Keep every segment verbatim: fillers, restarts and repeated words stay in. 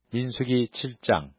민수기 칠 장.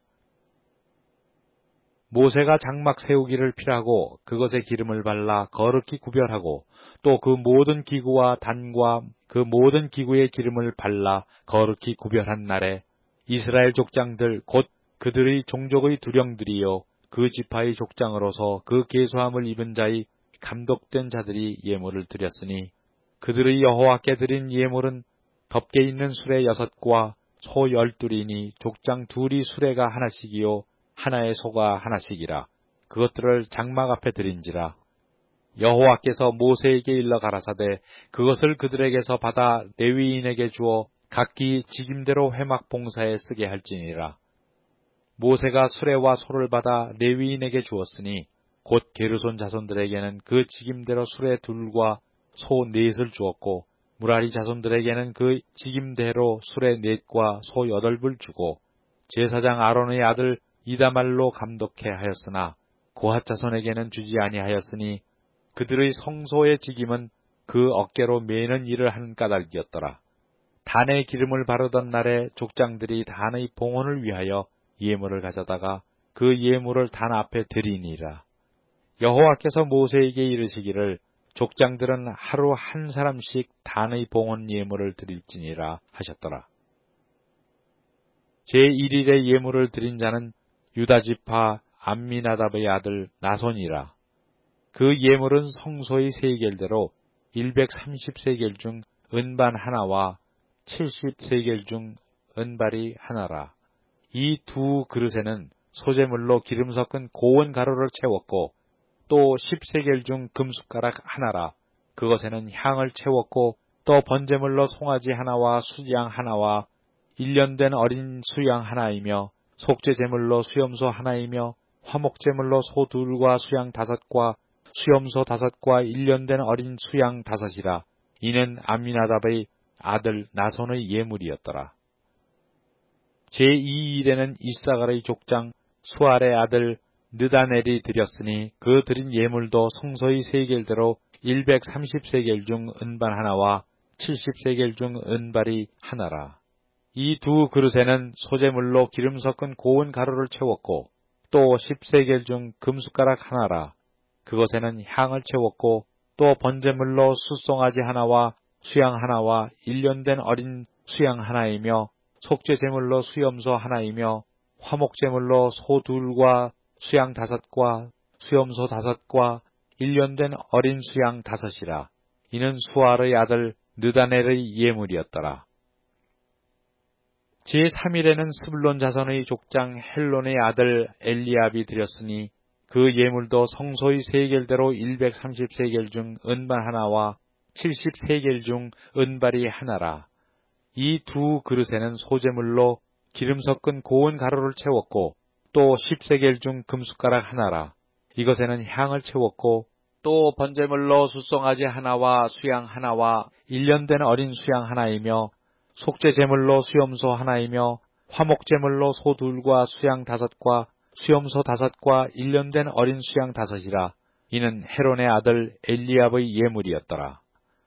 모세가 장막 세우기를 필하고 그것에 기름을 발라 거룩히 구별하고 또 그 모든 기구와 단과 그 모든 기구에 기름을 발라 거룩히 구별한 날에 이스라엘 족장들 곧 그들의 종족의 두령들이요 그 지파의 족장으로서 그 계수함을 입은 자의 감독된 자들이 예물을 드렸으니 그들의 여호와께 드린 예물은 덮개 있는 수레 여섯과 소 열둘이니 족장 둘이 수레가 하나씩이요 하나의 소가 하나씩이라. 그것들을 장막 앞에 드린지라. 여호와께서 모세에게 일러 가라사대 그것을 그들에게서 받아 레위인에게 주어 각기 직임대로 회막 봉사에 쓰게 할지니라. 모세가 수레와 소를 받아 레위인에게 주었으니 곧 게르손 자손들에게는 그 직임대로 수레 둘과 소 넷을 주었고 무라리 자손들에게는 그 직임대로 수레 넷과 소 여덟을 주고 제사장 아론의 아들 이다말로 감독해 하였으나 고핫 자손에게는 주지 아니하였으니 그들의 성소의 직임은 그 어깨로 매는 일을 하는 까닭이었더라. 단의 기름을 바르던 날에 족장들이 단의 봉헌을 위하여 예물을 가져다가 그 예물을 단 앞에 드리니라. 여호와께서 모세에게 이르시기를 족장들은 하루 한 사람씩 단의 봉헌 예물을 드릴지니라 하셨더라. 제일 일에 예물을 드린 자는 유다지파 암미나답의 아들 나손이라. 그 예물은 성소의 세겔대로 백삼십 세겔 중 은반 하나와 칠십 세겔 중 은발이 하나라. 이 두 그릇에는 소재물로 기름 섞은 고운 가루를 채웠고 또 십 세겔 중 금숟가락 하나라. 그것에는 향을 채웠고 또 번제물로 송아지 하나와 수양 하나와 일 년 된 어린 수양 하나이며 속죄제물로 수염소 하나이며 화목제물로 소 둘과 수양 다섯과 수염소 다섯과 일 년 된 어린 수양 다섯이라. 이는 암미나답의 아들 나손의 예물이었더라. 제이 일에는 이사갈의 족장 수알의 아들 느다넬이 드렸으니 그 드린 예물도 성소의 세겔대로 백삼십 세겔 중 은반 하나와 칠십 세겔 중 은발이 하나라. 이 두 그릇에는 소재물로 기름 섞은 고운 가루를 채웠고 또 십 세겔 중 금숟가락 하나라. 그것에는 향을 채웠고 또 번제물로 숫송아지 하나와 수양 하나와 일 년 된 어린 수양 하나이며 속죄제물로 수염소 하나이며 화목제물로 소 둘과 수양 다섯과 수염소 다섯과 일 년 된 어린 수양 다섯이라. 이는 수알의 아들 느다넬의 예물이었더라. 제삼 일에는 스불론 자손의 족장 헬론의 아들 엘리압이 드렸으니 그 예물도 성소의 세겔대로 백삼십 세겔 중 은반 하나와 칠십 세겔 중 은발이 하나라. 이 두 그릇에는 소재물로 기름 섞은 고운 가루를 채웠고 또 십 세겔 중 금숟가락 하나라. 이것에는 향을 채웠고 또 번제물로 숫송아지 하나와 수양 하나와 일 년 된 어린 수양 하나이며 속죄제물로 수염소 하나이며 화목제물로 소 둘과 수양 다섯과 수염소 다섯과 일 년 된 어린 수양 다섯이라. 이는 헤론의 아들 엘리압의 예물이었더라.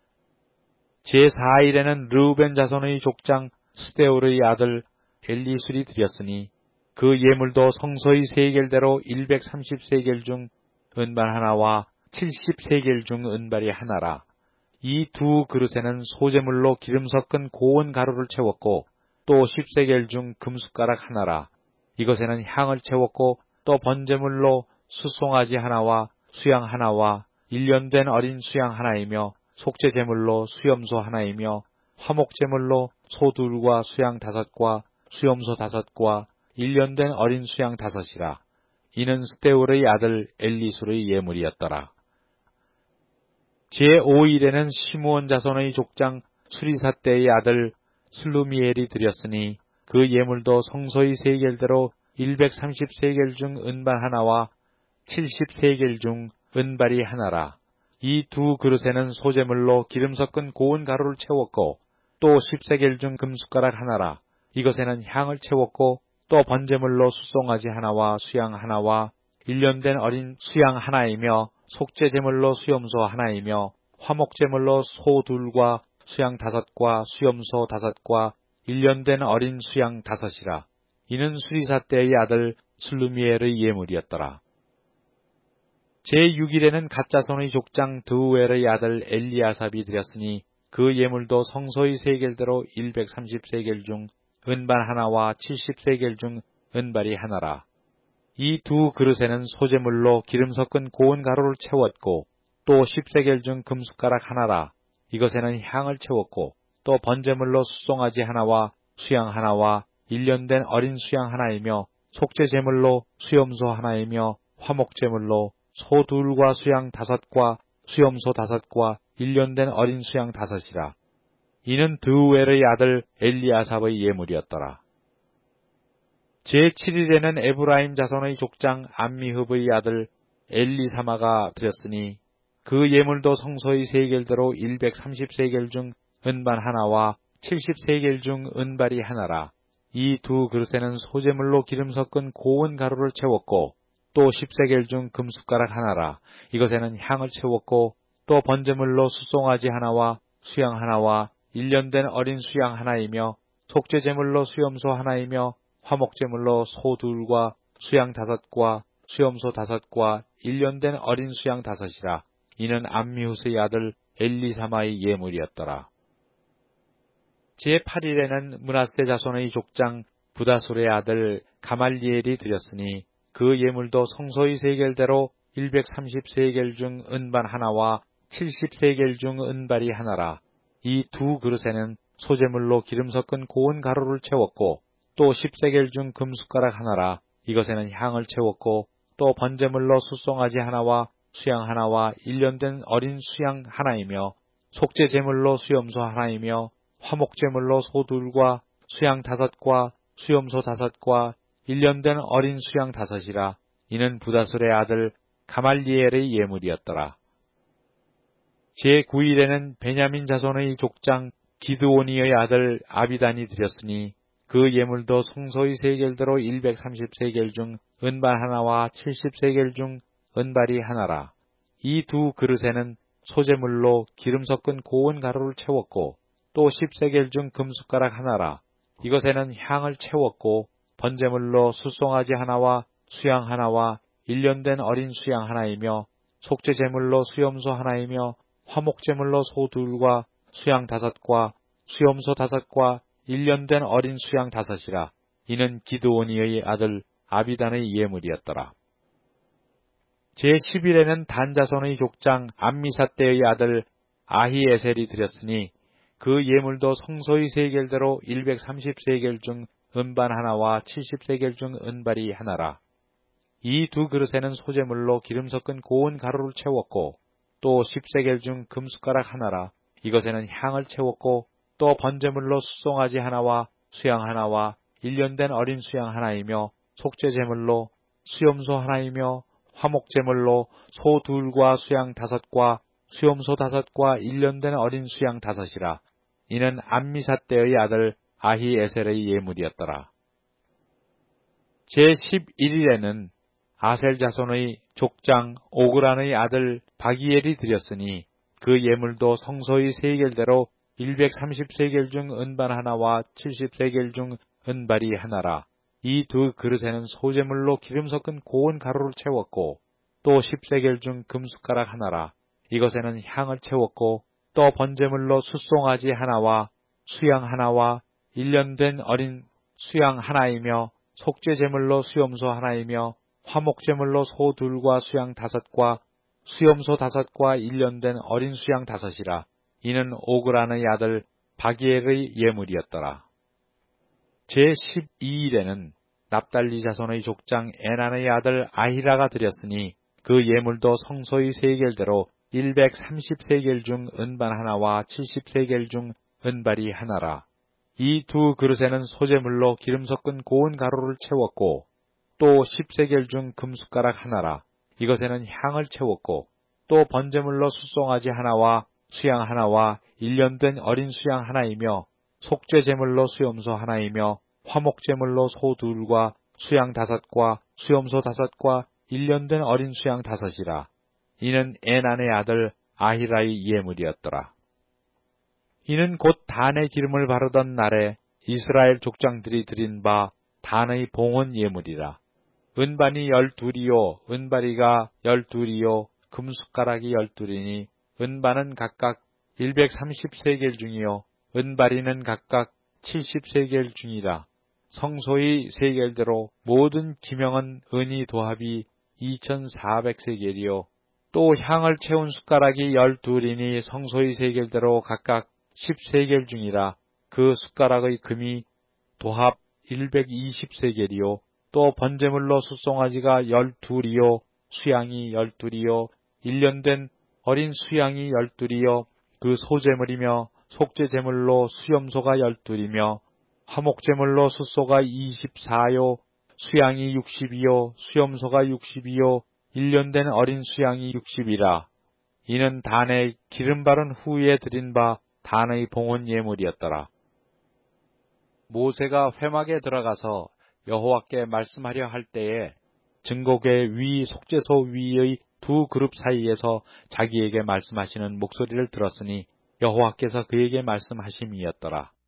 제사 일에는 르우벤 자손의 족장 스데울의 아들 엘리술이 드렸으니 그 예물도 성소의 세겔대로 백삼십 세겔 중 은발 하나와 칠십 세겔 중 은발이 하나라. 이 두 그릇에는 소재물로 기름 섞은 고운 가루를 채웠고 또 십 세겔 중 금숟가락 하나라. 이것에는 향을 채웠고 또 번제물로 숫송아지 하나와 수양 하나와 일 년 된 어린 수양 하나이며 속죄제물로 수염소 하나이며 화목제물로 소 둘과 수양 다섯과 수염소 다섯과 일 년 된 어린 수양 다섯이라. 이는 스데울의 아들 엘리술의 예물이었더라. 제오 일에는 시므온 자손의 족장 수리사 때의 아들 슬루미엘이 드렸으니 그 예물도 성소의 세겔대로 백삼십 세겔 중 은발 하나와 칠십 세겔 중 은발이 하나라. 이 두 그릇에는 소재물로 기름 섞은 고운 가루를 채웠고 또 십 세겔 중 금숟가락 하나라. 이것에는 향을 채웠고 또 번제물로 숫송아지 하나와 수양 하나와 일 년 된 어린 수양 하나이며 속죄제물로 수염소 하나이며 화목제물로 소 둘과 수양 다섯과 수염소 다섯과 일 년 된 어린 수양 다섯이라. 이는 수리사 때의 아들 슬루미엘의 예물이었더라. 제육 일에는 갓자손의 족장 드우엘의 아들 엘리아삽이 드렸으니 그 예물도 성소의 세겔대로 백삼십 세겔 중 은발 하나와 칠십 세겔 중 은발이 하나라. 이 두 그릇에는 소재물로 기름 섞은 고운 가루를 채웠고 또 십 세겔 중 금숟가락 하나라. 이것에는 향을 채웠고 또 번제물로 숫송아지 하나와 수양 하나와 일 년 된 어린 수양 하나이며 속죄 제물로 수염소 하나이며 화목 제물로 소 둘과 수양 다섯과 수염소 다섯과 일 년 된 어린 수양 다섯이라. 이는 드우엘의 아들 엘리아삽의 예물이었더라. 제칠 일에는 에브라임 자손의 족장 암미흡의 아들 엘리사마가 드렸으니 그 예물도 성소의 세겔대로 백삼십 세겔 중 은발 하나와 칠십 세겔 중 은발이 하나라. 이 두 그릇에는 소재물로 기름 섞은 고운 가루를 채웠고 또 십 세겔 중 금숟가락 하나라. 이것에는 향을 채웠고 또 번제물로 숫송아지 하나와 수양 하나와 일 년 된 어린 수양 하나이며 속죄 제물로 수염소 하나이며 화목 제물로 소 둘과 수양 다섯과 수염소 다섯과 일 년 된 어린 수양 다섯이라. 이는 암미후스의 아들 엘리사마의 예물이었더라. 제팔 일에는 므낫세 자손의 족장 부다술의 아들 가말리엘이 드렸으니 그 예물도 성소의 세겔대로 백삼십 세겔 중 은발 하나와 칠십 세겔 중 은발이 하나라. 이 두 그릇에는 소재물로 기름 섞은 고운 가루를 채웠고 또 십 세겔 중 금숟가락 하나라. 이것에는 향을 채웠고 또 번제물로 숫송아지 하나와 수양 하나와 일 년 된 어린 수양 하나이며 속죄 제물로 수염소 하나이며 화목 제물로 소 둘과 수양 다섯과 수염소 다섯과 일 년 된 어린 수양 다섯이라. 이는 부다술의 아들 가말리엘의 예물이었더라. 제구 일에는 베냐민 자손의 족장 기드오니의 아들 아비단이 드렸으니 그 예물도 성소의 세겔대로 백삼십 세겔 중 은발 하나와 칠십 세겔 중 은발이 하나라. 이 두 그릇에는 소재물로 기름 섞은 고운 가루를 채웠고 또 십 세겔 중 금숟가락 하나라. 이것에는 향을 채웠고 번제물로 숫송아지 하나와 수양 하나와 일 년 된 어린 수양 하나이며 속죄 제물로 수염소 하나이며 화목 제물로 소 둘과 수양 다섯과 수염소 다섯과 일 년 된 어린 수양 다섯이라. 이는 기드오니의 아들 아비단의 예물이었더라. 제십 일에는 단자손의 족장 암미사 때의 아들 아히에셀이 드렸으니 그 예물도 성소의 세겔대로 백삼십 세겔 중 은발 하나와 칠십 세겔 중 은발이 하나라. 이 두 그릇에는 소재물로 기름 섞은 고운 가루를 채웠고 또 십 세겔 중 금숟가락 하나라. 이것에는 향을 채웠고 또 번제물로 숫송아지 하나와 수양 하나와 일 년 된 어린 수양 하나이며 속죄 제물로 수염소 하나이며 화목 제물로 소 둘과 수양 다섯과 수염소 다섯과 일 년 된 어린 수양 다섯이라. 이는 암미사 때의 아들 아히에셀의 예물이었더라. 제십일 일에는 아셀 자손의 족장 오그란의 아들 바기엘이 드렸으니 그 예물도 성소의 세겔대로 백삼십 세겔 중 은발 하나와 칠십 세겔 중 은발이 하나라. 이 두 그릇에는 소재물로 기름 섞은 고운 가루를 채웠고 또 십 세겔 중 금숟가락 하나라. 이것에는 향을 채웠고 또 번제물로 숫송아지 하나와 수양 하나와 일 년 된 어린 수양 하나이며 속죄 제물로 수염소 하나이며 화목 제물로 소 둘과 수양 다섯과 수염소 다섯과 일 년 된 어린 수양 다섯이라. 이는 오그란의 아들 바기엘의 예물이었더라. 제십이 일에는 납달리 자손의 족장 에난의 아들 아히라가 드렸으니 그 예물도 성소의 세겔대로 백삼십 세겔 중 은발 하나와 칠십 세겔 중 은발이 하나라. 이 두 그릇에는 소재물로 기름 섞은 고운 가루를 채웠고 또 십 세겔 중 금숟가락 하나라. 이것에는 향을 채웠고 또 번제물로 숫송아지 하나와 수양 하나와 일 년 된 어린 수양 하나이며 속죄 제물로 수염소 하나이며 화목 제물로 소 둘과 수양 다섯과 수염소 다섯과 일 년 된 어린 수양 다섯이라. 이는 에난의 아들 아히라의 예물이었더라. 이는 곧 단의 기름을 바르던 날에 이스라엘 족장들이 드린 바 단의 봉헌 예물이라. 은반이 열둘이요 은바리가 열둘이요 금숟가락이 열둘이니 은반은 각각 일백삼십 세겔 중이요 은바리는 각각 칠십 세겔 중이라. 성소의 세겔대로 모든 기명은 은이 도합이 이천사백 세겔이요 또 향을 채운 숟가락이 열둘이니 성소의 세겔대로 각각 십 세겔 중이라. 그 숟가락의 금이 도합 일백이십 세겔이요 또 번제물로 숫송아지가 열둘이요 수양이 열둘이요 일년된 어린 수양이 열둘이요 그 소제물이며 속죄제물로 수염소가 열둘이며 화목제물로 숫소가 이십사요 수양이 육십이요 수염소가 육십이요 일년된 어린 수양이 육십이라. 이는 단에 기름 바른 후에 드린 바 단의 봉헌 예물이었더라. 모세가 회막에 들어가서 여호와께 말씀하려 할 때에 증거궤 위 속죄소 위의 두 그룹 사이에서 자기에게 말씀하시는 목소리를 들었으니 여호와께서 그에게 말씀하심이었더라.